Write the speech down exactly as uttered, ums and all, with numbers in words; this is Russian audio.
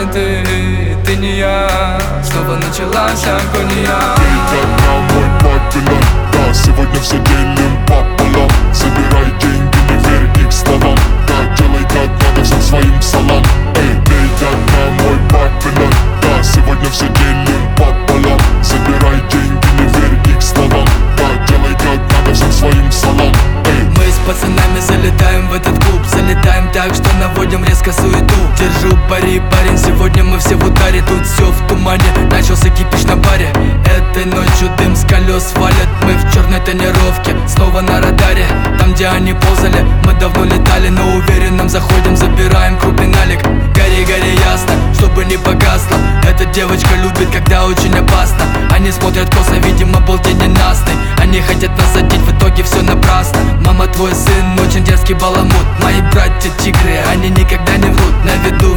ты, ты не я. Снова началась агония. Ты одна, мой папина, да, сегодня все делим пополам. Собирай деньги, не верь их словам. Да, делай как надо, всем своим салам. Эй, ты одна, мой папина, да, сегодня все делим пополам. Собирай деньги, не верь их словам. Да, делай как надо, всем своим салам. Эй. Мы с пацанами залетаем в этот клуб. Залетаем так, что наводим резко суету. Держу пари, парень, сегодня мы все в ударе. Тут все в тумане, начался кипиш на баре. Этой ночью дым с колес валят. Мы в черной тонировке, снова на радаре. Там, где они ползали, мы давно летали. На уверенном заходим, забираем крупный налик. Гори, гори ясно, чтобы не погасло. Эта девочка любит, когда очень опасно. Они смотрят косо, видимо, был день ненастный. Они хотят насадить, в итоге все напрасно. Мама, твой сын очень дерзкий баламут. Мои братья тигры, они никогда не врут. На виду